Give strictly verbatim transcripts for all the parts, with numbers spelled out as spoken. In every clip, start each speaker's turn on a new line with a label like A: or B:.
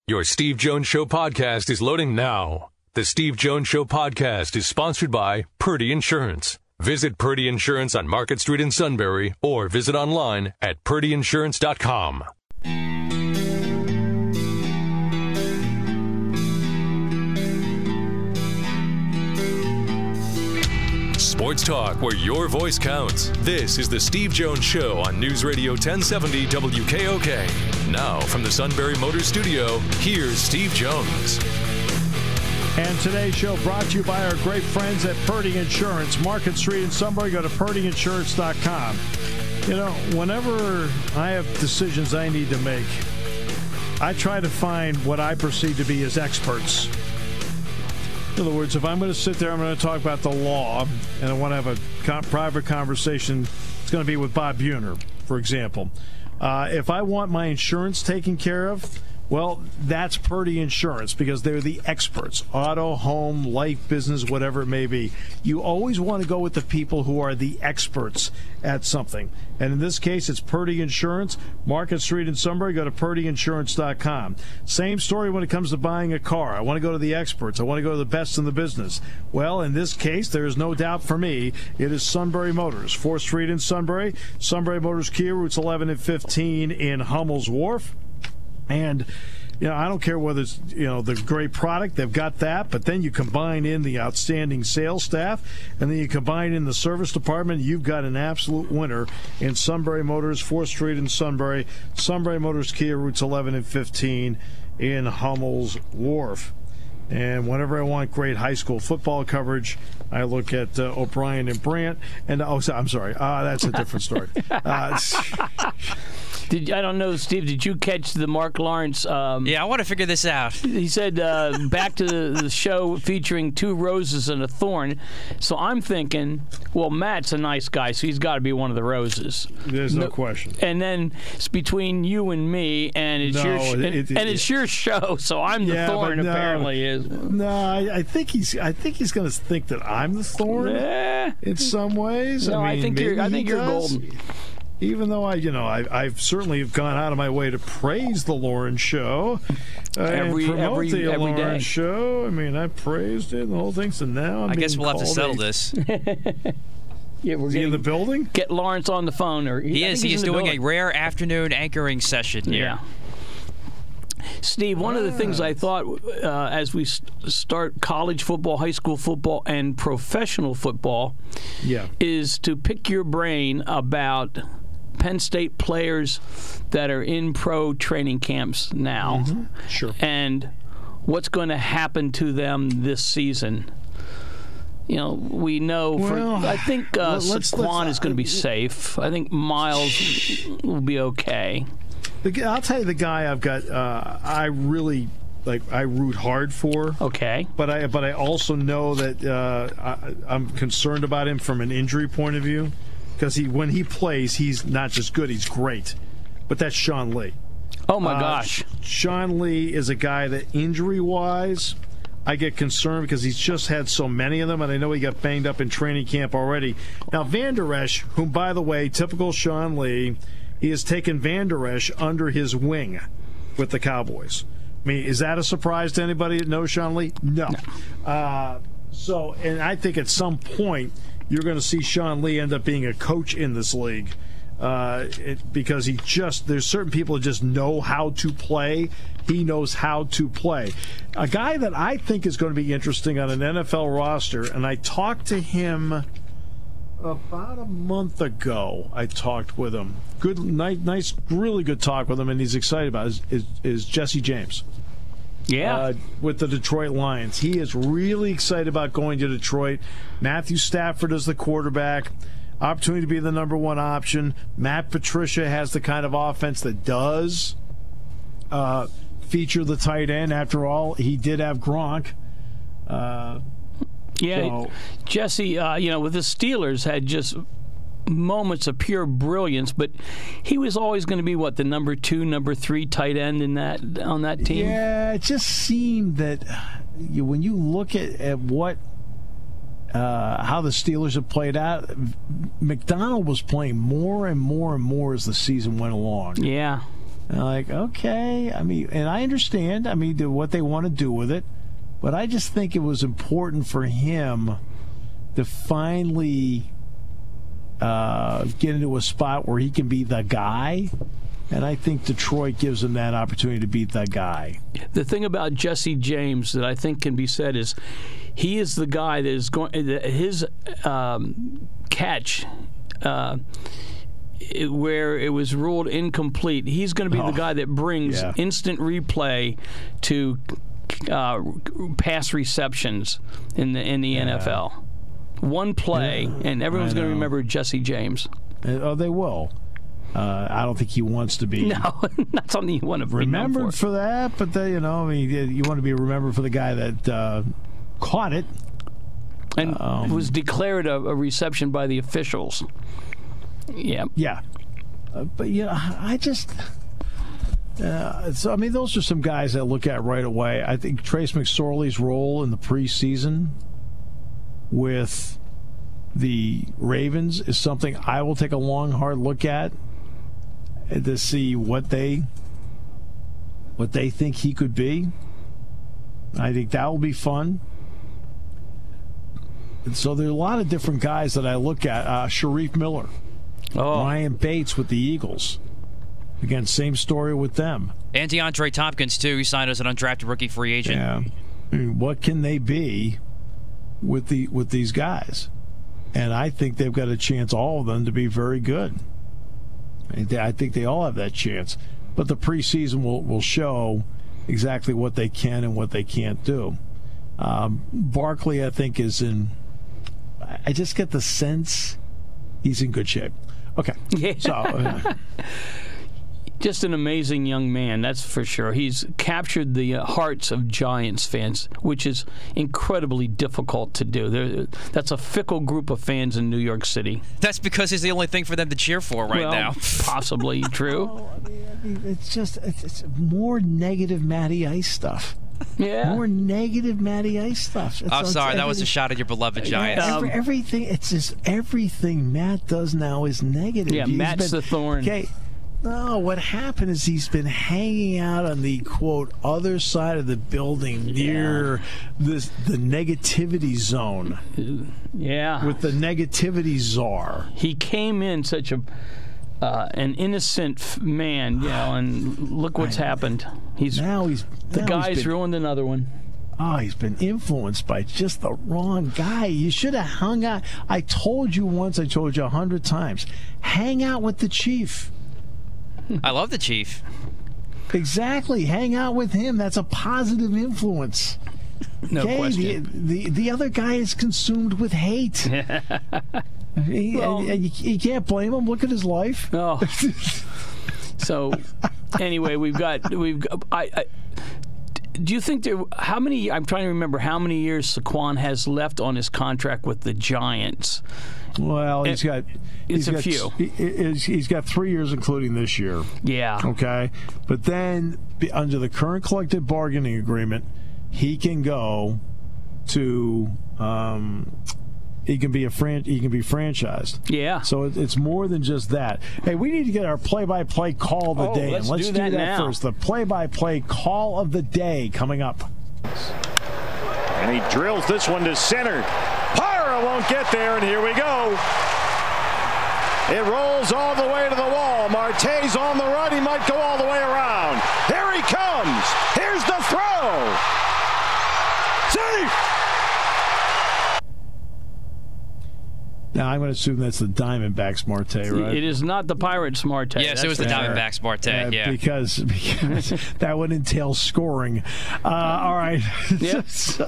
A: Your Steve Jones Show podcast is loading now. The Steve Jones Show podcast is sponsored by Purdy Insurance. Visit Purdy Insurance on Market Street in Sunbury or visit online at purdy insurance dot com. Sports talk where your voice counts. This is the Steve Jones Show on News Radio ten seventy W K O K. Now from the Sunbury Motors Studio, here's Steve Jones.
B: And today's show brought to you by our great friends at Purdy Insurance. Market Street in Sunbury. Go to purdy insurance dot com. You know, whenever I have decisions I need to make, I try to find what I perceive to be as experts. In other words, if I'm going to sit there, I'm going to talk about the law, and I want to have a con- private conversation, it's going to be with Bob Buhner, for example. Uh, if I want my insurance taken care of, well, that's Purdy Insurance because they're the experts. Auto, home, life, business, whatever it may be. You always want to go with the people who are the experts at something. And in this case, it's Purdy Insurance. Market Street in Sunbury. Go to purdy insurance dot com. Same story when it comes to buying a car. I want to go to the experts. I want to go to the best in the business. Well, in this case, there is no doubt for me, it is Sunbury Motors. fourth Street in Sunbury. Sunbury Motors Kia, routes eleven and fifteen in Hummel's Wharf. And, you know, I don't care whether it's, you know, the great product, they've got that, but then you combine in the outstanding sales staff, and then you combine in the service department, you've got an absolute winner in Sunbury Motors, fourth Street in Sunbury, Sunbury Motors Kia, routes eleven and fifteen in Hummel's Wharf. And whenever I want great high school football coverage, I look at uh, O'Brien and Brandt. And, oh, I'm sorry, uh, that's a different story. Uh,
C: Did, I don't know, Steve, did you catch the Mark Lawrence? Um,
D: yeah, I want to figure this out.
C: He said, uh, back to the, the show featuring two roses and a thorn. So I'm thinking, well, Matt's a nice guy, so he's got to be one of the roses.
B: There's no, no question.
C: And then it's between you and me, and it's,
B: no,
C: your, sh-
B: it,
C: and,
B: it,
C: and it's your show, so I'm the
B: yeah,
C: thorn,
B: no,
C: apparently. is.
B: No, I, I think he's I think he's going to think that I'm the thorn
C: eh.
B: in some ways.
C: No,
B: I, mean,
C: I think you're, I think you're golden.
B: Even though I, you know, I, I've certainly gone out of my way to praise the Lawrence Show uh,
C: every,
B: and promote
C: every,
B: the
C: every
B: Lawrence
C: day.
B: Show. I mean, I praised it and the whole thing. So now I'm
D: I guess we'll have to settle
B: a,
D: this.
C: Yeah, we're
B: is he in the building?
C: Get Lawrence on the phone, or
D: he
C: I
D: is.
C: think
D: He is doing a rare afternoon anchoring session here.
C: Yeah. Steve, one of the things I thought uh, as we st- start college football, high school football, and professional football,
B: yeah,
C: is to pick your brain about Penn State players that are in pro training camps now.
B: Mm-hmm. Sure.
C: And what's going to happen to them this season. You know, we know
B: well,
C: for, I think uh,
B: let's,
C: Saquon
B: let's,
C: is going to be safe. I think Miles will be okay.
B: The, I'll tell you the guy I've got, uh, I really, like, I root hard for.
C: Okay.
B: But I but I also know that uh, I, I'm concerned about him from an injury point of view. Because he, when he plays, he's not just good, he's great. But that's Sean Lee.
C: Oh, my
B: uh,
C: gosh.
B: Sean Lee is a guy that injury-wise, I get concerned because he's just had so many of them, and I know he got banged up in training camp already. Now, Van Der Esch, whom, by the way, typical Sean Lee, he has taken Van Der Esch under his wing with the Cowboys. I mean, is that a surprise to anybody that knows Sean Lee? No. no. Uh, so, and I think at some point, you're going to see Sean Lee end up being a coach in this league uh, it, because he just, there's certain people that just know how to play. He knows how to play. A guy that I think is going to be interesting on an N F L roster, and I talked to him about a month ago. I talked with him. Good, nice, nice really good talk with him, and he's excited about it, is, is, is Jesse James.
C: Yeah.
B: Uh, with the Detroit Lions. He is really excited about going to Detroit. Matthew Stafford is the quarterback. Opportunity to be the number one option. Matt Patricia has the kind of offense that does uh, feature the tight end. After all, he did have Gronk. Uh,
C: yeah.
B: So.
C: Jesse, uh, you know, with the Steelers had just moments of pure brilliance, but he was always going to be what, the number two, number three tight end in that on that team.
B: Yeah, it just seemed that you, when you look at, at what uh, how the Steelers have played out, McDonald was playing more and more and more as the season went along.
C: Yeah.
B: And I'm like, okay. I mean, and I understand, I mean, what they want to do with it. But I just think it was important for him to finally uh, get into a spot where he can be the guy. And I think Detroit gives him that opportunity to be the guy.
C: The thing about Jesse James that I think can be said is he is the guy that is going, his um, catch, uh, it, where it was ruled incomplete, he's going to be oh, the guy that brings yeah. instant replay to uh, pass receptions in the in the yeah. N F L. One play, yeah, and everyone's going to remember Jesse James.
B: Oh, they will. Uh, I don't think he wants to be.
C: No, not something you want to be
B: remembered
C: for.
B: for that. But the, you know, I mean, you want to be remembered for the guy that uh, caught it
C: and um, was declared a, a reception by the officials. Yeah,
B: yeah. Uh, but you know, I just. Uh, so I mean, those are some guys that I look at right away. I think Trace McSorley's role in the preseason with the Ravens is something I will take a long, hard look at to see what they what they think he could be. I think that will be fun. And so there are a lot of different guys that I look at. Uh, Sharif Miller, oh. Ryan Bates with the Eagles. Again, same story with them.
D: And DeAndre Tompkins, too. He signed as an undrafted rookie free agent.
B: Yeah. I mean, what can they be with the with these guys? And I think they've got a chance, all of them, to be very good. I think they all have that chance. But the preseason will, will show exactly what they can and what they can't do. Um, Barkley, I think, is in... I just get the sense he's in good shape. Okay.
C: Yeah.
B: So... Uh,
C: Just an amazing young man, that's for sure. He's captured the uh, hearts of Giants fans, which is incredibly difficult to do. They're, that's a fickle group of fans in New York City.
D: That's because he's the only thing for them to cheer for right
C: well,
D: now.
C: Possibly true.
B: Oh, I mean, I mean, it's just it's, it's more negative Matty Ice stuff.
C: Yeah.
B: More negative Matty Ice stuff. It's,
D: I'm sorry, that was a shot at your beloved Giants.
B: Yeah, every, everything, it's just everything Matt does now is negative.
C: Yeah,
B: He's
C: Matt's
B: been,
C: the thorn.
B: Okay. No, what happened is he's been hanging out on the, quote, other side of the building near yeah. this the negativity zone.
C: Yeah.
B: With the negativity czar.
C: He came in such a uh, an innocent f- man, you know, and look what's I, happened. He's
B: now he's
C: the
B: now
C: guy's
B: he's been,
C: ruined another one.
B: Oh, he's been influenced by just the wrong guy. You should have hung out. I told you once, I told you a hundred times, hang out with the chief.
D: I love the Chief.
B: Exactly. Hang out with him. That's a positive influence.
C: No
B: okay?
C: question.
B: The, the, the other guy is consumed with hate. he,
C: well,
B: you, you can't blame him. Look at his life.
C: Oh. So, anyway, we've got we've got, I, I do you think there how many I'm trying to remember how many years Saquon has left on his contract with the Giants?
B: Well, he's got
C: it's
B: he's
C: a
B: got,
C: few.
B: He, he's got three years, including this year.
C: Yeah.
B: Okay, but then under the current collective bargaining agreement, he can go to um, he can be a fran- he can be franchised.
C: Yeah.
B: So it, it's more than just that. Hey, we need to get our play-by-play call of the
C: oh,
B: day.
C: Let's,
B: and let's
C: do,
B: do
C: that,
B: that
C: now.
B: first. The play-by-play call of the day coming up.
E: And he drills this one to center. Parra won't get there, and here we go. It rolls all the way to the wall. Marte's on the run. He might go all the way around. Here he comes. Here's the throw. Safe.
B: Now, I'm going to assume that's the Diamondbacks Marte, right?
C: It is not the Pirates Marte.
D: Yes,
C: that's
D: it was the
C: sure.
D: Diamondbacks Marte,
B: uh,
D: yeah.
B: Because, because that would entail scoring. Uh, all right.
C: Yep.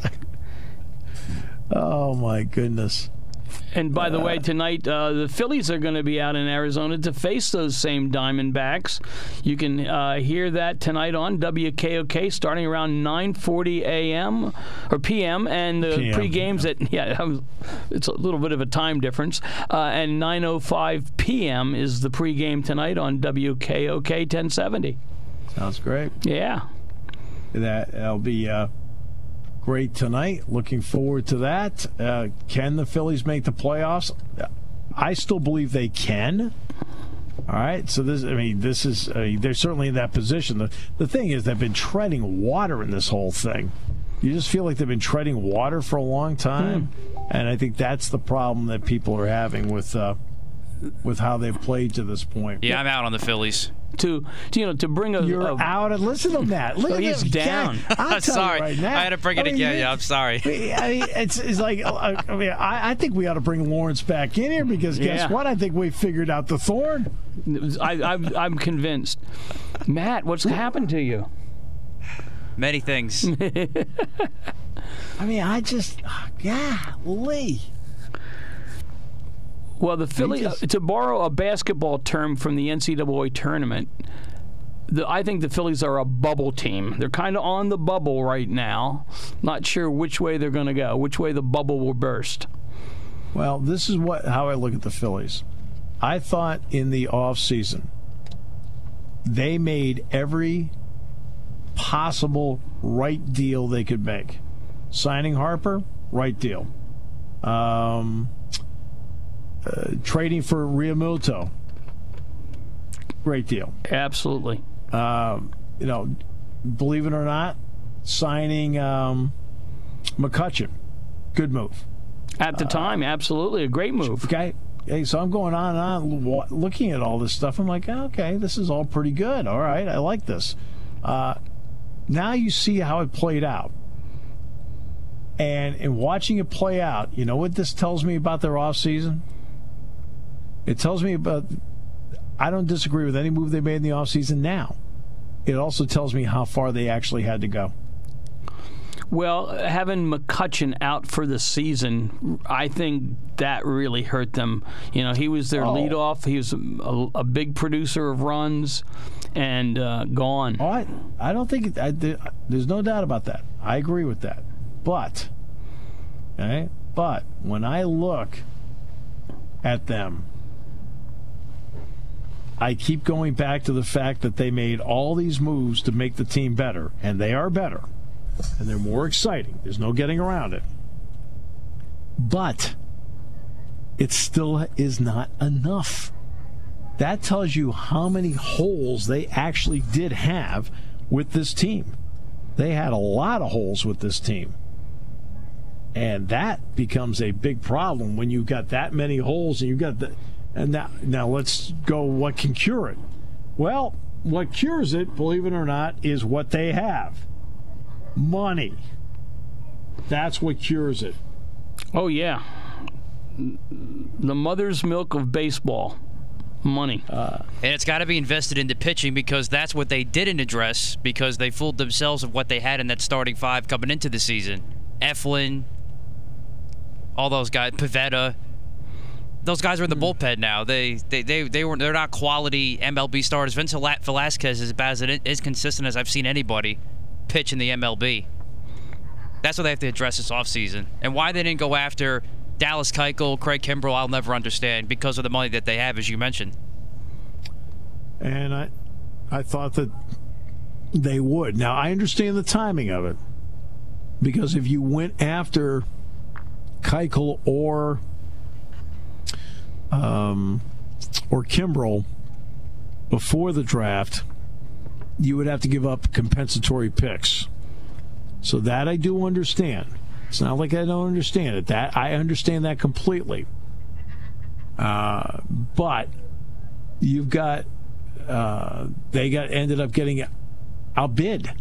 B: Oh, my goodness.
C: And by the way, tonight uh, the Phillies are going to be out in Arizona to face those same Diamondbacks. You can uh, hear that tonight on W K O K starting around nine forty a.m. or p m. And the
B: P M.
C: pre-games at, yeah, it's a little bit of a time difference. Uh, and nine oh five p.m. is the pre-game tonight on W K O K ten seventy.
B: Sounds great.
C: Yeah.
B: That, that'll be... Uh, Great tonight. Looking forward to that. Uh, can the Phillies make the playoffs? I still believe they can. All right, so this, I mean, this is, I mean, they're certainly in that position. The, the thing is, they've been treading water in this whole thing. You just feel like they've been treading water for a long time, hmm. and I think that's the problem that people are having with uh, with how they've played to this point.
D: Yeah, I'm out on the Phillies.
C: To, to you know, to bring a
B: you're
C: a,
B: out and listen to that.
C: So he's down.
B: I'm
D: sorry,
B: right now,
D: I had to bring it I mean, again. Yeah, I'm sorry.
B: I mean, it's it's like I mean, I, I think we ought to bring Lawrence back in here because guess
C: yeah.
B: what? I think we figured out the thorn.
C: I, I'm I'm convinced. Matt, what's happened to you?
D: Many things.
B: I mean, I just yeah, Lee.
C: Well, the Phillies, just, to borrow a basketball term from the N C double A tournament, the, I think the Phillies are a bubble team. They're kind of on the bubble right now. Not sure which way they're going to go, which way the bubble will burst.
B: Well, this is what how I look at the Phillies. I thought in the offseason they made every possible right deal they could make. Signing Harper, right deal. Um... Uh, trading for Realmuto, great deal.
C: Absolutely.
B: Um, you know, believe it or not, signing um, McCutchen, good move.
C: At the uh, time, absolutely a great move.
B: Okay. Hey, so I'm going on and on looking at all this stuff. I'm like, okay, this is all pretty good. All right, I like this. Uh, now you see how it played out. And in watching it play out, you know what this tells me about their offseason? It tells me about, I don't disagree with any move they made in the offseason now. It also tells me how far they actually had to go.
C: Well, having McCutchen out for the season, I think that really hurt them. You know, he was their oh. leadoff. He was a, a big producer of runs, and uh, gone.
B: Oh, I, I don't think, I, there's no doubt about that. I agree with that. But, okay, but when I look at them, I keep going back to the fact that they made all these moves to make the team better, and they are better, and they're more exciting. There's no getting around it. But it still is not enough. That tells you how many holes they actually did have with this team. They had a lot of holes with this team. And that becomes a big problem when you've got that many holes and you've got the... And now, now let's go what can cure it. Well, what cures it, believe it or not, is what they have. Money. That's what cures it.
C: Oh, yeah. The mother's milk of baseball. Money.
D: Uh, and it's got to be invested into pitching because that's what they didn't address because they fooled themselves of what they had in that starting five coming into the season. Eflin, all those guys, Pivetta. Those guys are in the bullpen now. They they they they were they're not quality M L B starters. Vince Velasquez is about as, as consistent as I've seen anybody pitch in the M L B. That's what they have to address this offseason. And why they didn't go after Dallas Keuchel, Craig Kimbrell, I'll never understand because of the money that they have, as you mentioned.
B: And I I thought that they would. Now I understand the timing of it because if you went after Keuchel or Um, or Kimbrell before the draft, you would have to give up compensatory picks. So that I do understand. It's not like I don't understand it. That I understand that completely. Uh, but you've got uh, they got ended up getting outbid,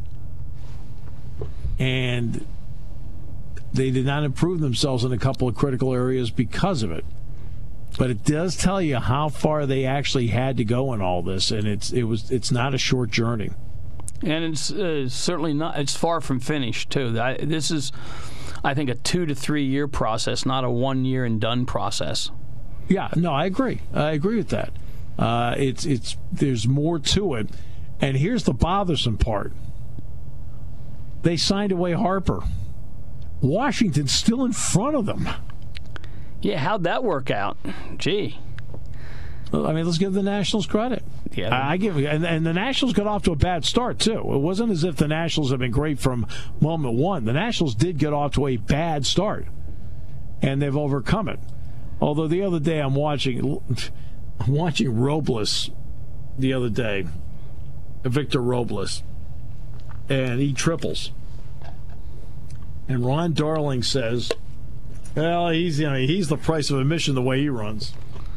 B: and they did not improve themselves in a couple of critical areas because of it. But it does tell you how far they actually had to go in all this, and it's it was it's not a short journey.
C: And it's uh, certainly not. It's far from finished too. I, this is, I think, a two to three year process, not a one year and done process.
B: Yeah, no, I agree. I agree with that. Uh, it's it's there's more to it, and here's the bothersome part. They signed away Harper. Washington's still in front of them.
C: Yeah, how'd that work out? Gee.
B: Well, I mean, let's give the Nationals credit.
C: Yeah,
B: I, I give, and, and the Nationals got off to a bad start too. It wasn't as if the Nationals have been great from moment one. The Nationals did get off to a bad start, and they've overcome it. Although the other day I'm watching, I'm watching Robles the other day, Victor Robles, and he triples. And Ron Darling says, well, he's you know he's the price of admission the way he runs.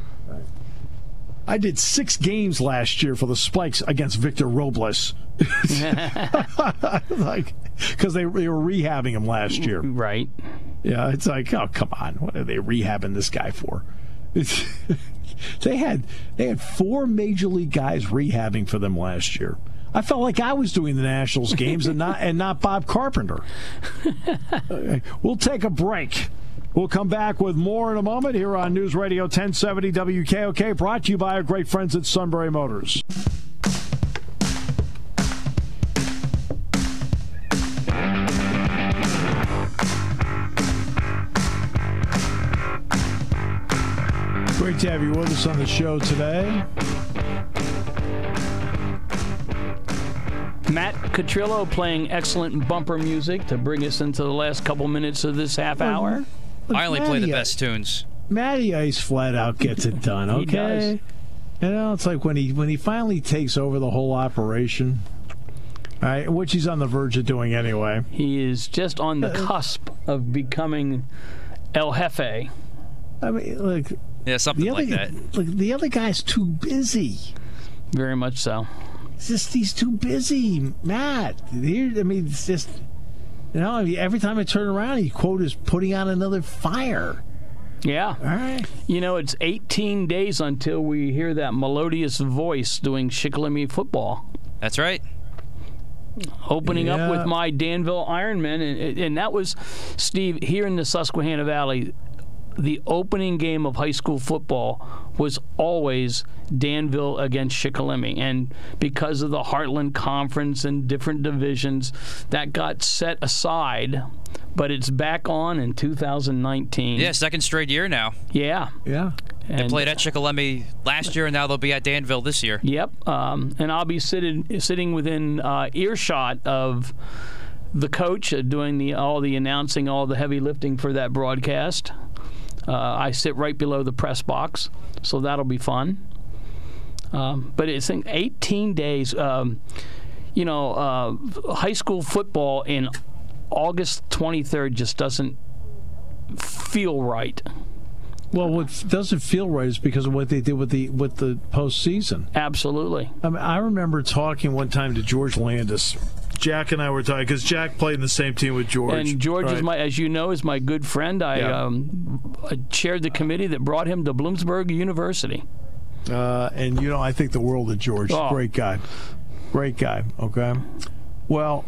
B: I did six games last year for the Spikes against Victor Robles. Like, because they, they were rehabbing him last year.
C: Right.
B: Yeah, it's like, oh, come on. What are they rehabbing this guy for? It's, they had they had four major league guys rehabbing for them last year. I felt like I was doing the Nationals games and not and not Bob Carpenter. We'll take a break. We'll come back with more in a moment here on News Radio ten seventy W K O K, brought to you by our great friends at Sunbury Motors. Great to have you with us on the show today.
C: Matt Catrillo playing excellent bumper music to bring us into the last couple minutes of this half hour.
B: Look,
D: I only
B: Matty,
D: play the best tunes.
B: Matty Ice flat out gets it done, okay?
C: He does.
B: You know, it's like when he when he finally takes over the whole operation, all right, which he's on the verge of doing anyway.
C: He is just on the cusp of becoming El Jefe.
B: I mean, look,
D: Yeah, something
B: the other,
D: like that.
B: Look, the other guy's too busy.
C: Very much so.
B: It's just he's too busy, Matt. Here, I mean, it's just, you know, every time I turn around, he quote is putting out another fire.
C: Yeah.
B: All right.
C: You know, it's eighteen days until we hear that melodious voice doing Shikellamy football.
D: That's right.
C: Opening
B: Yeah.
C: up with my Danville Ironmen, and, and that was, Steve, here in the Susquehanna Valley, the opening game of high school football was always Danville against Shikellamy. And because of the Heartland Conference and different divisions, that got set aside. But it's back on in two thousand nineteen.
D: Yeah, second straight year now.
C: Yeah.
B: Yeah.
D: They
C: And,
D: played at Shikellamy last year, and now they'll be at Danville this year.
C: Yep. Um, and I'll be sitting sitting within uh, earshot of the coach uh, doing the all the announcing, all the heavy lifting for that broadcast. Uh, I sit right below the press box, so that'll be fun. Um, but it's in eighteen days. Um, you know, uh, high school football in August twenty-third just doesn't feel right.
B: Well, what doesn't feel right is because of what they did with the with the postseason.
C: Absolutely.
B: I mean, I remember talking one time to George Landis. Jack and I were talking because Jack played in the same team with George.
C: And George
B: right?
C: is my, as you know, is my good friend. I,
B: Yeah.
C: um, I chaired the committee that brought him to Bloomsburg University.
B: Uh, and, you know, I think the world of George.
C: Oh.
B: Great guy. Great guy, okay? Well,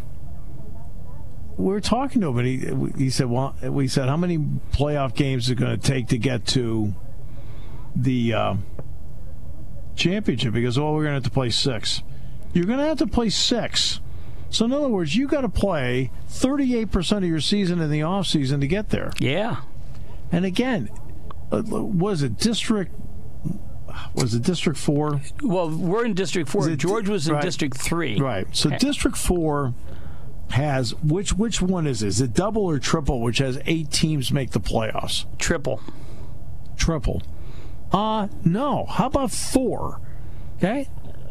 B: we were talking to him, and he, he said, well, we said, how many playoff games is it going to take to get to the uh, championship? He goes, oh, we're going to have to play six. You're going to have to play six. So, in other words, you got to play thirty-eight percent of your season in the offseason to get there.
C: Yeah.
B: And again, uh, was it District... Was it District four?
C: Well, we're in District four.
B: It,
C: George was in
B: right,
C: District three.
B: Right. So
C: Okay.
B: District four has, which which one is it? Is it double or triple, which has eight teams make the playoffs?
C: Triple.
B: Triple. Uh, no. How about four? Okay?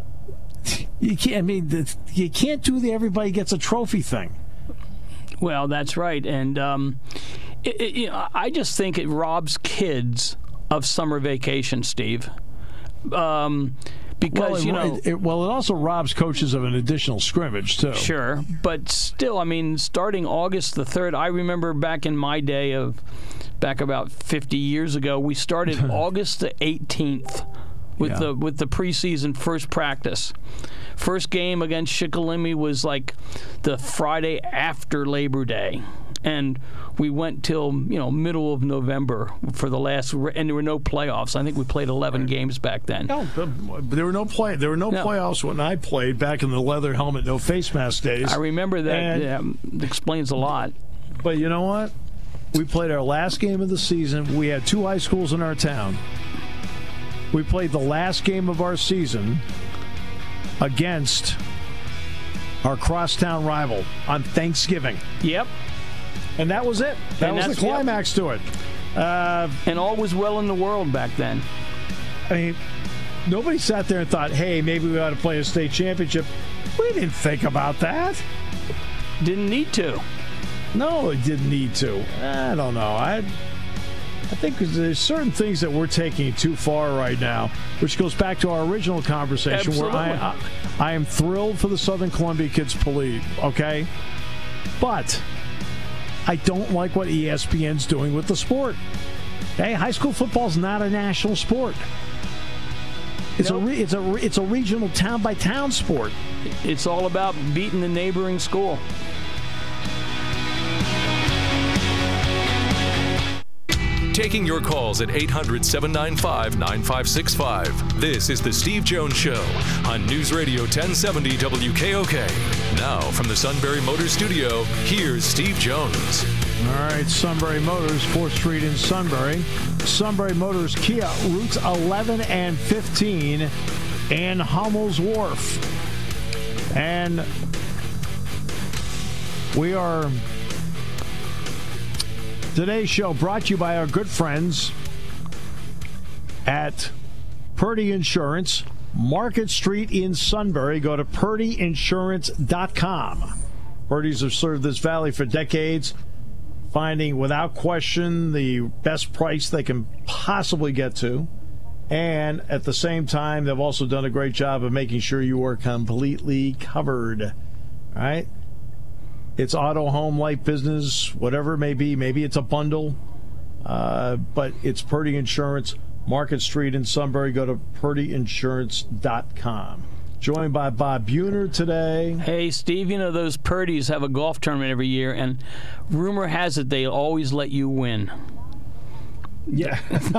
B: You can't, I mean, the, you can't do the everybody gets a trophy thing.
C: Well, that's right. And um, it, it, you know, I just think it robs kids of summer vacation, Steve. Um, because,
B: well, it,
C: you know...
B: It, it, well, it also robs coaches of an additional scrimmage, too.
C: Sure, but still, I mean, starting August the third, I remember back in my day of, back about fifty years ago, we started August the eighteenth with
B: Yeah.
C: the with the preseason first practice. First game against Shikellamy was like the Friday after Labor Day. And we went till, you know, middle of November for the last, and there were no playoffs. I think we played eleven right. games back then.
B: No, but there were no play. There were no, no playoffs when I played back in the leather helmet, no face mask days.
C: I remember that.
B: And,
C: yeah, explains a lot.
B: But you know what? We played our last game of the season. We had two high schools in our town. We played the last game of our season against our crosstown rival on Thanksgiving.
C: Yep.
B: And that was it. That
C: and
B: was the climax yep. to it. Uh,
C: and all was well in the world back then.
B: I mean, nobody sat there and thought, hey, maybe we ought to play a state championship. We didn't think about that.
C: Didn't need to.
B: No, it didn't need to. I don't know. I I think there's certain things that we're taking too far right now, which goes back to our original conversation.
C: Absolutely.
B: Where I, I I am thrilled for the Southern Columbia kids police, okay? But I don't like what E S P N's doing with the sport. Hey, high school football's not a national sport. It's nope. a re, it's a it's a regional town by town sport.
C: It's all about beating the neighboring school.
A: Taking your calls at eight hundred, seven nine five, nine five six five. This is The Steve Jones Show on News Radio ten seventy W K O K. Now, from the Sunbury Motors Studio, here's Steve Jones.
B: All right, Sunbury Motors, fourth Street in Sunbury. Sunbury Motors Kia, routes eleven and fifteen in Hummel's Wharf. And we are... Today's show brought to you by our good friends at Purdy Insurance, Market Street in Sunbury. Go to purdy insurance dot com. Purdy's have served this valley for decades, finding without question the best price they can possibly get to. And at the same time, they've also done a great job of making sure you are completely covered. All right? It's auto, home, life, business, whatever it may be. Maybe it's a bundle. Uh, but it's Purdy Insurance, Market Street in Sunbury. Go to purdy insurance dot com. Joined by Bob Buhner today.
C: Hey, Steve, you know those Purdys have a golf tournament every year, and rumor has it they always let you win.
B: Yeah.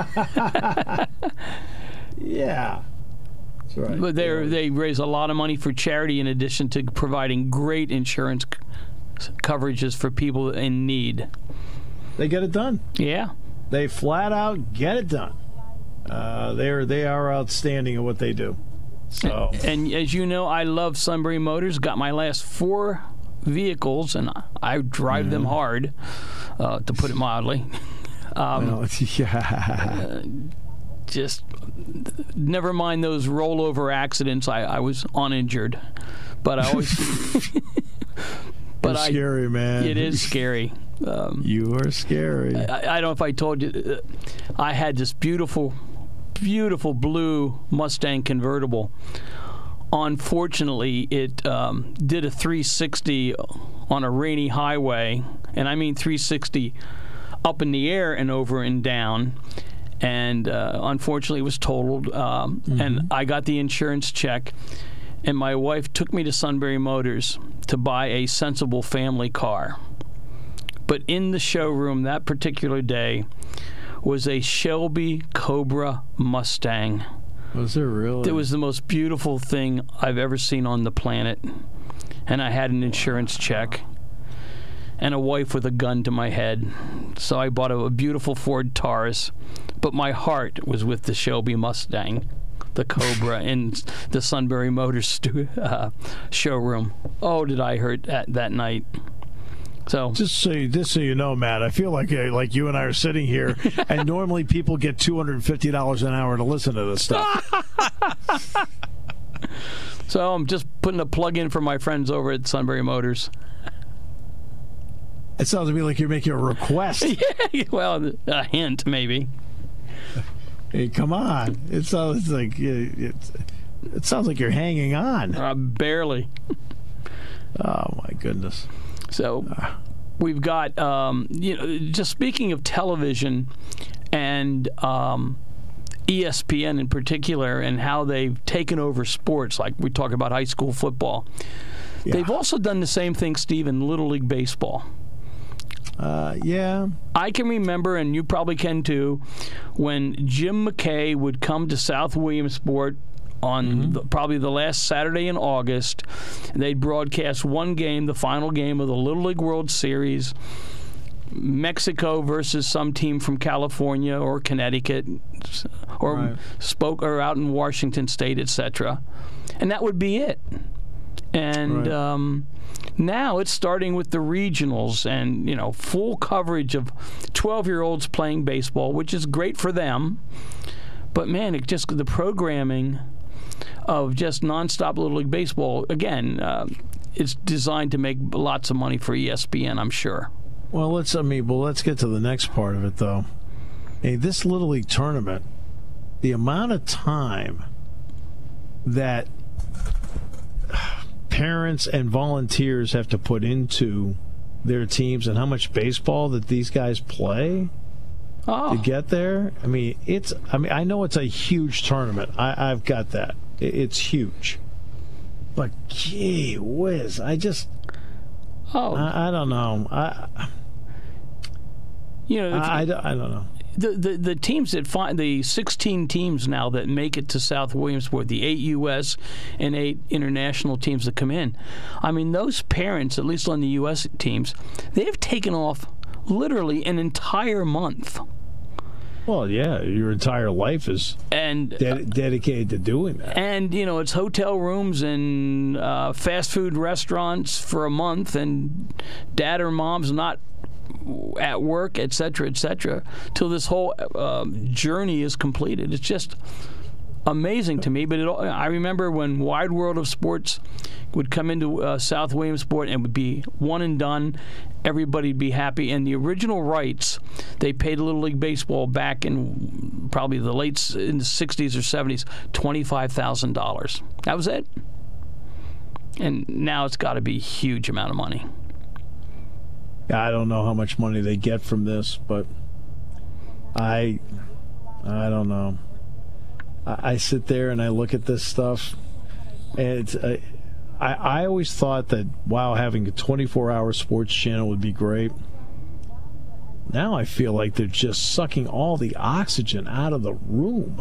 B: Yeah. That's right.
C: But they yeah. they raise a lot of money for charity in addition to providing great insurance coverages for people in need.
B: They get it done.
C: Yeah.
B: They flat out get it done. Uh, they're they are outstanding at what they do. So.
C: And, and as you know, I love Sunbury Motors. Got my last four vehicles, and I drive mm-hmm. them hard, uh, to put it mildly. Um,
B: well, yeah.
C: uh, just never mind those rollover accidents. I, I was uninjured, but I always. But
B: You're
C: I,
B: scary, man.
C: It is scary. Um,
B: you are scary.
C: I, I don't know if I told you, uh, I had this beautiful, beautiful blue Mustang convertible. Unfortunately, it um, did a three sixty on a rainy highway, and I mean three sixty up in the air and over and down. And uh, unfortunately, it was totaled. Um, mm-hmm. And I got the insurance check. And my wife took me to Sunbury Motors to buy a sensible family car. But in the showroom that particular day was a Shelby Cobra Mustang.
B: Was there really?
C: It was the most beautiful thing I've ever seen on the planet. And I had an insurance check and a wife with a gun to my head. So I bought a, a beautiful Ford Taurus. But my heart was with the Shelby Mustang. The Cobra in the Sunbury Motors stu- uh, showroom. Oh, did I hurt that, that night? So
B: just so you, just so you know, Matt, I feel like uh, like you and I are sitting here, and normally people get two hundred fifty dollars an hour to listen to this stuff.
C: So I'm just putting a plug in for my friends over at Sunbury Motors.
B: It sounds to me like you're making a request.
C: Yeah, well, a hint maybe.
B: Hey, come on! It sounds like it, it sounds like you're hanging on.
C: Uh, barely.
B: Oh my goodness!
C: So we've got, um, you know, just speaking of television and um, E S P N in particular, and how they've taken over sports. Like we talk about high school football, yeah. They've also done the same thing, Steve, in Little League baseball.
B: Uh, yeah.
C: I can remember, and you probably can too, when Jim McKay would come to South Williamsport on mm-hmm. the, probably the last Saturday in August. They'd broadcast one game, the final game of the Little League World Series, Mexico versus some team from California or Connecticut, or right. spoke or out in Washington State, et cetera. And that would be it. And right. um, now it's starting with the regionals and, you know, full coverage of twelve-year-olds playing baseball, which is great for them. But man, it just the programming of just nonstop Little League baseball again. Uh, it's designed to make lots of money for E S P N, I'm sure.
B: Well, let's. I mean, well, let's get to the next part of it, though. Hey, this Little League tournament, the amount of time that parents and volunteers have to put into their teams and how much baseball that these guys play
C: oh.
B: to get there. I mean, it's. I mean, I know it's a huge tournament. I, I've got that. It's huge. But gee whiz, I just.
C: Oh,
B: I, I don't know. I.
C: You know,
B: I, I, I don't know.
C: The, the the teams that find the sixteen teams now that make it to South Williamsport, the eight U S and eight international teams that come in. I mean, those parents, at least on the U S teams, they've taken off literally an entire month.
B: Well, yeah, your entire life is
C: and
B: ded- dedicated to doing that.
C: And you know, it's hotel rooms and uh, fast food restaurants for a month, and dad or mom's not at work, et cetera, et cetera, till this whole um, journey is completed. It's just amazing to me. But it, I remember when Wide World of Sports would come into uh, South Williamsport and would be one and done. Everybody'd be happy. And the original rights, they paid Little League Baseball back in probably the late in the sixties or seventies, twenty-five thousand dollars. That was it. And now it's got to be a huge amount of money.
B: I don't know how much money they get from this, but I, I don't know. I, I sit there and I look at this stuff, and it's, uh, I, I always thought that, wow, having a twenty-four hour sports channel would be great. Now I feel like they're just sucking all the oxygen out of the room.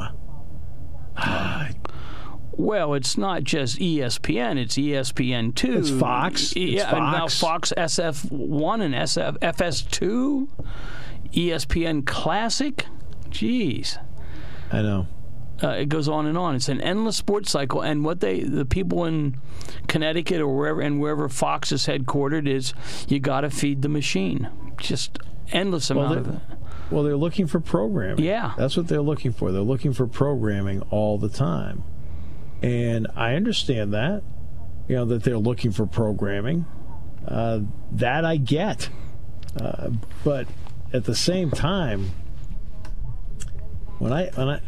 C: Well, it's not just E S P N; it's E S P N two.
B: It's Fox. It's
C: yeah,
B: Fox.
C: And now Fox S F one and S F F S two, E S P N Classic. Jeez,
B: I know.
C: Uh, it goes on and on. It's an endless sports cycle, and what they, the people in Connecticut or wherever, and wherever Fox is headquartered, is you got to feed the machine. Just endless amount
B: well,
C: of it.
B: Well, they're looking for programming.
C: Yeah,
B: that's what they're looking for. They're looking for programming all the time. And I understand that, you know, that they're looking for programming. Uh, that I get. Uh, but at the same time, when I, when I,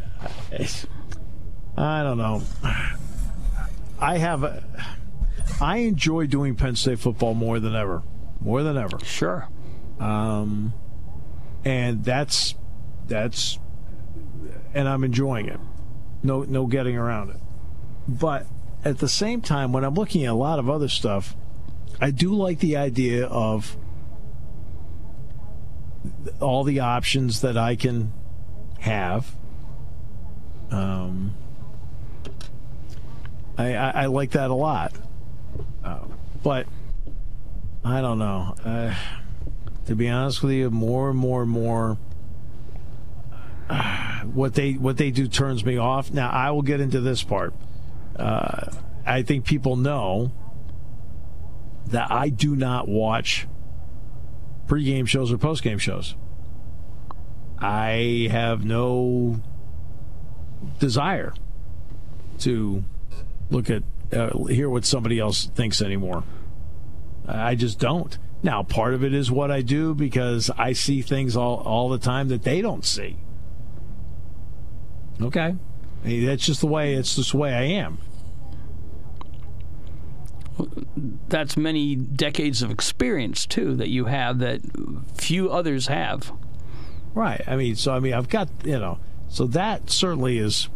B: I don't know. I have, a, I enjoy doing Penn State football more than ever. More than ever.
C: Sure.
B: Um, and that's, that's, and I'm enjoying it. No, no getting around it. But at the same time, when I'm looking at a lot of other stuff, I do like the idea of all the options that I can have. Um, I, I, I like that a lot. Uh, but I don't know. Uh, to be honest with you, more and more and more, uh, what they what they do turns me off. Now, I will get into this part. Uh, I think people know that I do not watch pregame shows or postgame shows. I have no desire to look at, uh, hear what somebody else thinks anymore. I just don't. Now, part of it is what I do because I see things all, all the time that they don't see. Okay. I mean, that's just the way, it's just the way I am.
C: That's many decades of experience, too, that you have that few others have.
B: Right. I mean, so, I mean, I've got, you know, so that certainly is,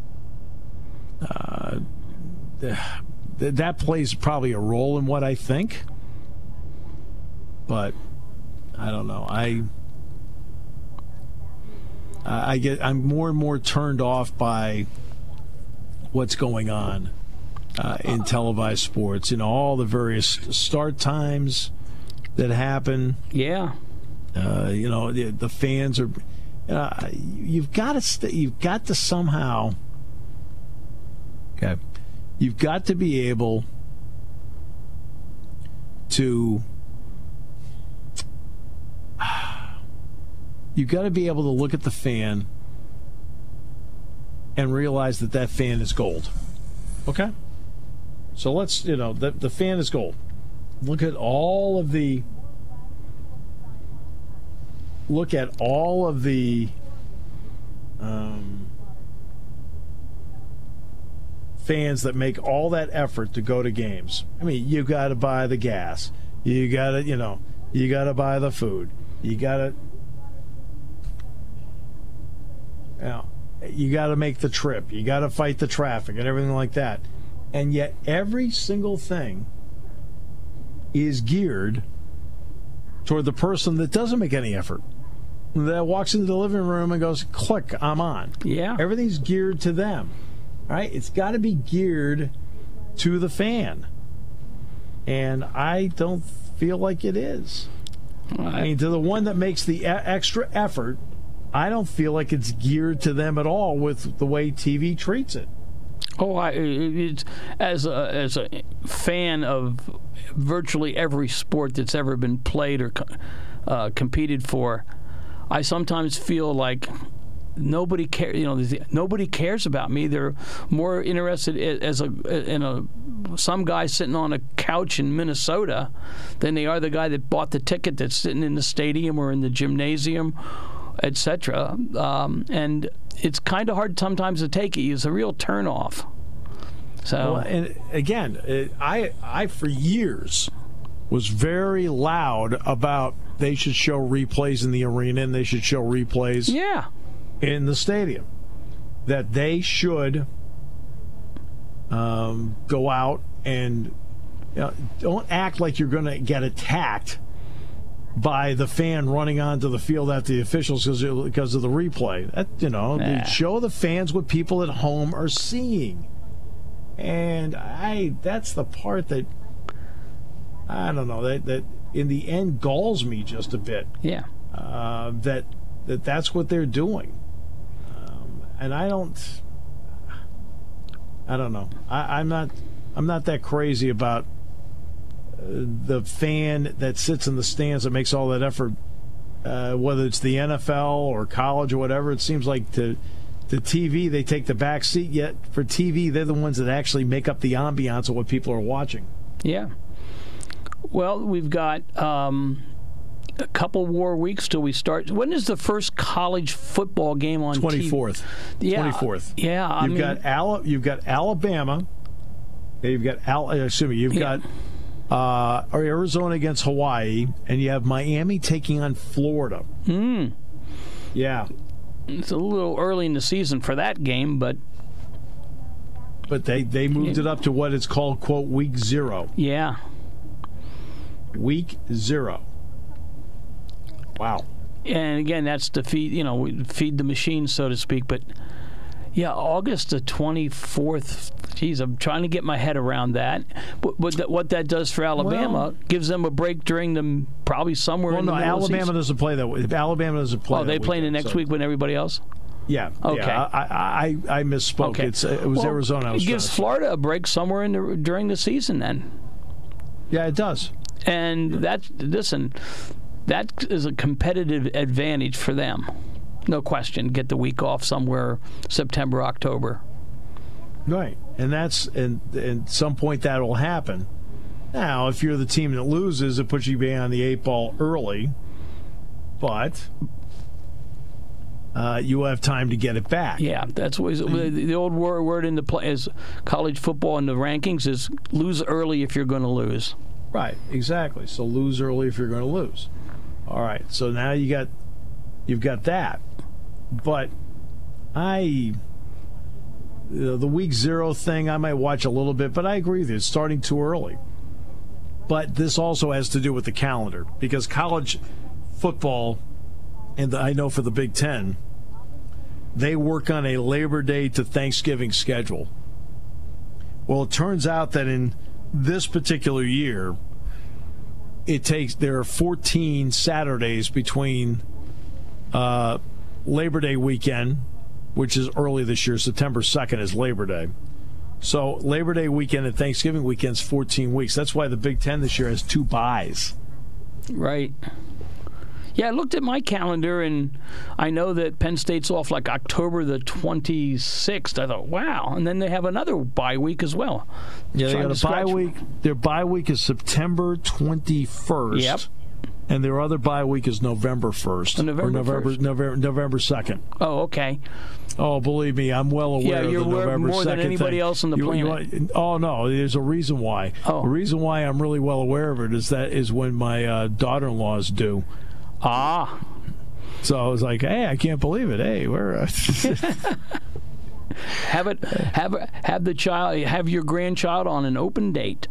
B: uh, that plays probably a role in what I think. But I don't know. I, I get, I'm more and more turned off by what's going on uh, in televised sports. You know, all the various start times that happen.
C: Yeah.
B: Uh, you know, the, the fans are. Uh, you've got to. St- you've got to somehow. Okay. You've got to be able to. You've got to be able to look at the fan and realize that that fan is gold. Okay? So let's, you know, the, the fan is gold. Look at all of the, look at all of the um, fans that make all that effort to go to games. I mean, you got to buy the gas. You got to, you know, you got to buy the food. You got to, you know, you got to make the trip. You got to fight the traffic and everything like that. And yet every single thing is geared toward the person that doesn't make any effort, that walks into the living room and goes, click, I'm on.
C: Yeah.
B: Everything's geared to them, right? It's got to be geared to the fan. And I don't feel like it is. I mean, to the one that makes the e- extra effort, I don't feel like it's geared to them at all with the way T V treats it.
C: Oh, I, it's, as a as a fan of virtually every sport that's ever been played or uh, competed for, I sometimes feel like nobody cares. You know, nobody cares about me. They're more interested as a in a some guy sitting on a couch in Minnesota than they are the guy that bought the ticket that's sitting in the stadium or in the gymnasium, et cetera. Um, and it's kind of hard sometimes to take it. It's a real turnoff. So,
B: well, and again, it, I I for years was very loud about they should show replays in the arena and they should show replays
C: yeah.
B: in the stadium. That they should um, go out and you know, don't act like you're going to get attacked by the fan running onto the field at the officials because of the replay. That, you know,
C: nah.
B: show the fans what people at home are seeing. And I that's the part that I don't know that, that in the end galls me just a bit.
C: Yeah.
B: Uh, that that that's what they're doing, um, and I don't. I don't know. I, I'm not. I'm not that crazy about uh, the fan that sits in the stands that makes all that effort. Uh, whether it's the N F L or college or whatever, it seems like to. The T V, they take the back seat, yet for T V, they're the ones that actually make up the ambiance of what people are watching.
C: Yeah. Well, we've got um, a couple more weeks till we start. When is the first college football game on
B: twenty-fourth.
C: T V? Yeah.
B: twenty-fourth.
C: Yeah. I
B: you've,
C: mean,
B: got Al- you've got Alabama. You've got Al- excuse me, you've
C: yeah.
B: got uh, Arizona against Hawaii, and you have Miami taking on Florida.
C: Hmm.
B: Yeah.
C: It's a little early in the season for that game, but
B: but they, they moved it up to what is called, quote, week zero.
C: Yeah.
B: Week zero. Wow.
C: And again, that's to feed, you know, feed the machine, so to speak. But yeah, August the twenty-fourth. Geez, I'm trying to get my head around that. But, but that, what that does for Alabama
B: well,
C: gives them a break during the probably somewhere
B: well,
C: in the
B: no,
C: middle
B: Alabama
C: of the
B: doesn't play that way. If Alabama doesn't play.
C: Oh, they play in the next
B: so.
C: week when everybody else.
B: Yeah.
C: Okay.
B: Yeah, I, I I misspoke.
C: Okay.
B: It's, it was
C: well,
B: Arizona. I was
C: it gives Florida a break somewhere in the, during the season then.
B: Yeah, it does.
C: And that listen, that is a competitive advantage for them. No question. Get the week off somewhere September, October.
B: Right. And that's and at some point that will happen. Now, if you're the team that loses, it puts you behind the eight ball early. But uh, you have time to get it back.
C: Yeah, that's what the old word in the play is college football in the rankings is lose early if you're going to lose.
B: Right, exactly. So lose early if you're going to lose. All right. So now you got you've got that. But I you know, the week zero thing I might watch a little bit, but I agree with you. It's starting too early. But this also has to do with the calendar because college football, and the, I know for the Big Ten, they work on a Labor Day to Thanksgiving schedule. Well, it turns out that in this particular year, it takes there are fourteen Saturdays between uh, Labor Day weekend, which is early this year. September second is Labor Day. So Labor Day weekend and Thanksgiving weekend's fourteen weeks. That's why the Big Ten this year has two byes.
C: Right. Yeah, I looked at my calendar, and I know that Penn State's off like October the twenty-sixth. I thought, wow. And then they have another bye week as well.
B: Yeah, they
C: Trying
B: got
C: to
B: a bye
C: scratch-
B: week. Their bye week is September twenty-first.
C: Yep.
B: And their other bye week is November first.
C: Oh, November
B: or November,
C: first.
B: November, November second.
C: Oh, okay.
B: Oh, believe me, I'm well aware
C: Yeah, you're
B: of the
C: aware
B: November
C: more than
B: second
C: anybody
B: thing.
C: else on the
B: You- you
C: planet.
B: want- oh, no, there's a reason why.
C: Oh.
B: The reason why I'm really well aware of it is that is when my uh, daughter-in-law is due.
C: Ah.
B: So I was like, hey, I can't believe it. Hey, we're... Uh,
C: Have it. Have have the child. Have your grandchild on an open date.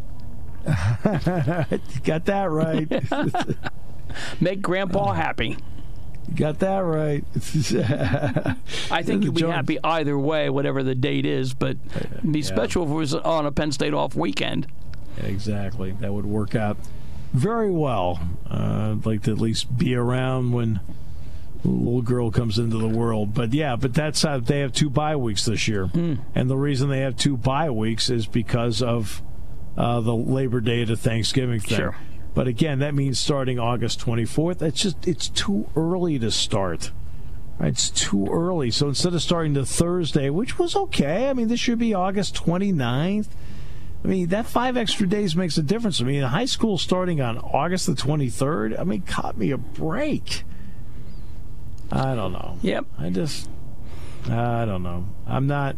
B: got that right.
C: Make Grandpa happy.
B: Got that right.
C: I think you'll be
B: Jones-
C: happy either way, whatever the date is. But it'd be
B: Yeah.
C: special if it was on a Penn State off weekend.
B: Exactly. That would work out very well. Uh, I'd like to at least be around when the little girl comes into the world. But yeah, but that's how they have two bye weeks this year.
C: Mm.
B: And the reason they have two bye weeks is because of uh, the Labor Day to Thanksgiving thing.
C: Sure.
B: But again, that means starting August twenty-fourth. It's just it's too early to start. Right, it's too early. So instead of starting the Thursday, which was okay, I mean, this should be August twenty-ninth. I mean, that five extra days makes a difference. I mean, high school starting on August the twenty-third, I mean, caught me a break. I don't know.
C: Yep.
B: I just, I don't know. I'm not,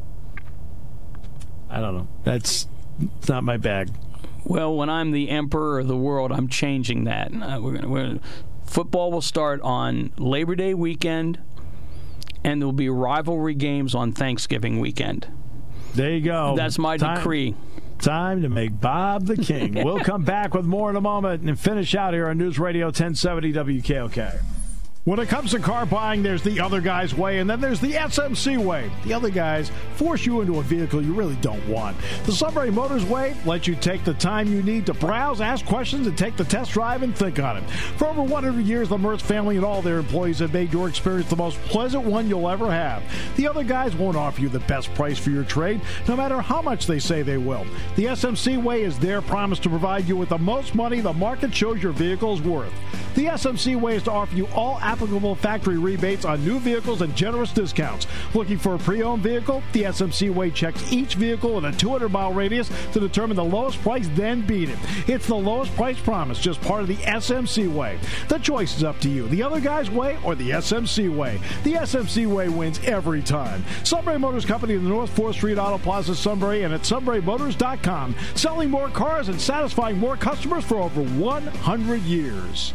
B: I don't know. That's it's not my bag.
C: Well, when I'm the emperor of the world, I'm changing that. Uh, we're gonna, we're, football will start on Labor Day weekend, and there will be rivalry games on Thanksgiving weekend.
B: There you go.
C: That's my
B: Time-
C: decree.
B: Time to make Bob the king. We'll come back with more in a moment and finish out here on News Radio ten seventy W K O K. When it comes to car buying, there's the other guy's way, and then there's the S M C way. The other guys force you into a vehicle you really don't want. The Sunbury Motors way lets you take the time you need to browse, ask questions, and take the test drive and think on it. For over one hundred years, the Mertz family and all their employees have made your experience the most pleasant one you'll ever have. The other guys won't offer you the best price for your trade, no matter how much they say they will. The S M C way is their promise to provide you with the most money the market shows your vehicle is worth. The S M C way is to offer you all applicable factory rebates on new vehicles and generous discounts. Looking for a pre-owned vehicle? The S M C way checks each vehicle with a two hundred mile radius to determine the lowest price, then beat it. It's the lowest price promise, just part of the S M C way. The choice is up to you. The other guy's way or the S M C way. The S M C way wins every time. Sunbury Motors Company in the North fourth Street Auto Plaza, Sunbury, and at sunbury motors dot com. Selling more cars and satisfying more customers for over one hundred years.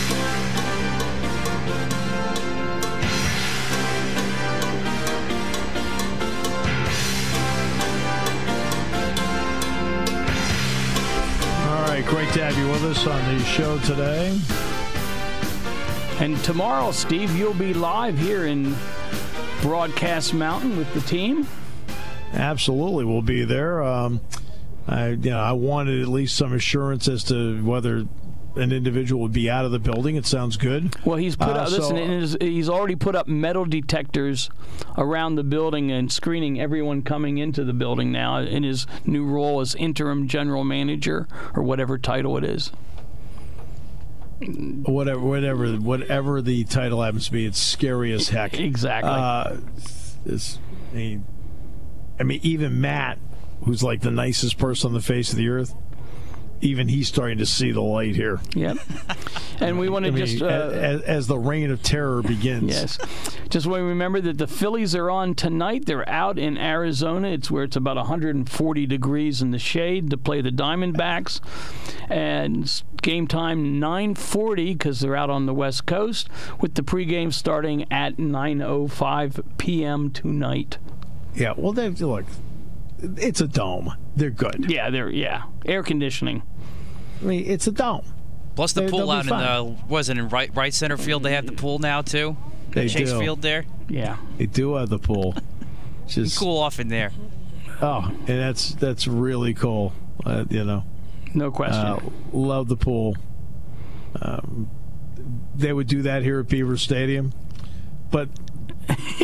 B: All right, great to have you with us on the show today.
C: And tomorrow, Steve, you'll be live here in Broadcast Mountain with the team.
B: Absolutely, we'll be there. Um, I, you know, I wanted at least some assurance as to whether an individual would be out of the building. It sounds good.
C: Well, he's put
B: Uh,
C: up.
B: so-
C: Listen, in his, he's already put up metal detectors around the building and screening everyone coming into the building now in his new role as interim general manager or whatever title it is.
B: Whatever, whatever, whatever the title happens to be, it's scary as heck.
C: Exactly.
B: Uh, it's, I mean, I mean, even Matt, who's like the nicest person on the face of the earth, even he's starting to see the light here.
C: Yep. And we want
B: I
C: to
B: mean,
C: just. Uh,
B: as, as the reign of terror begins.
C: Yes. Just want to remember that the Phillies are on tonight. They're out in Arizona. It's where it's about one hundred forty degrees in the shade to play the Diamondbacks. And s- game time nine forty because they're out on the West Coast, with the pregame starting at nine oh five p.m. tonight.
B: Yeah, well, they look, it's a dome. They're good.
C: Yeah, they're yeah. Air conditioning.
B: I mean, it's a dome.
D: Plus the
B: They-
D: pool
B: they'll
D: out
B: be
D: in the wasn't in right right center field. They have the pool now too.
B: They
D: Chase
B: do.
D: Field there.
C: Yeah.
B: They do have the pool. Just
D: Cool off in there.
B: oh, and that's that's really cool. Uh, you know,
C: No question.
B: uh, love the pool. Um, they would do that here at Beaver Stadium, but but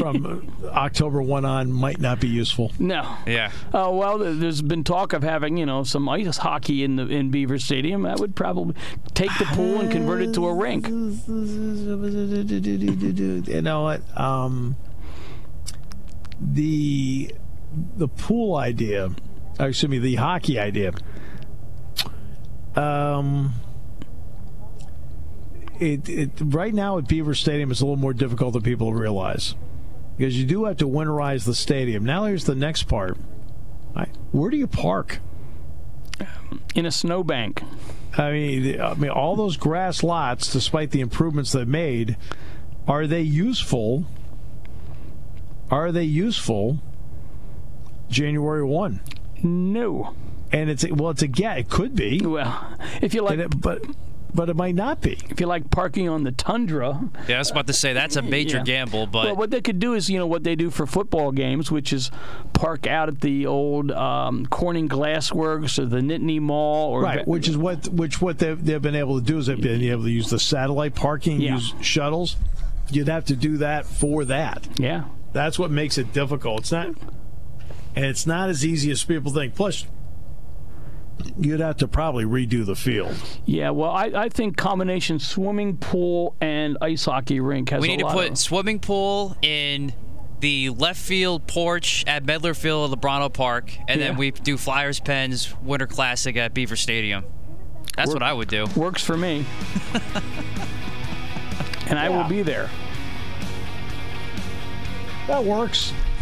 B: from October first on might not be useful.
C: No.
D: Yeah.
C: Oh, well, there's been talk of having, you know, some ice hockey in the in Beaver Stadium. That would probably take the pool and convert it to a rink.
B: You know what? Um, the the pool idea, or excuse me, the hockey idea. Um, it, it right now at Beaver Stadium is a little more difficult than people realize, because you do have to winterize the stadium. Now here's the next part. I, where do you park?
C: In a snowbank.
B: I mean, I mean, all those grass lots, despite the improvements they've made, are they useful? Are they useful January first?
C: No.
B: And it's well, it's a yeah, it could be.
C: Well, if you like,
B: it, but but it might not be.
C: If you like parking on the tundra.
D: Yeah, I was about to say that's a major yeah. gamble. But
C: well, what they could do is, you know, what they do for football games, which is park out at the old um, Corning Glassworks or the Nittany Mall, or
B: right, which is what which what they've, they've been able to do is they've been able to use the satellite parking,
C: yeah.
B: use shuttles. You'd have to do that for that.
C: Yeah,
B: that's what makes it difficult. It's not, and it's not as easy as people think. Plus, you'd have to probably redo the field.
C: Yeah, well, I, I think combination swimming pool and ice hockey rink has a lot.
D: We need
C: to
D: put
C: of...
D: swimming pool in the left field porch at Medler Field at Lebrano Park, and yeah. then we do Flyers Pens Winter Classic at Beaver Stadium. That's Work, what I would do.
C: Works for me. And I yeah. will be there.
B: That works.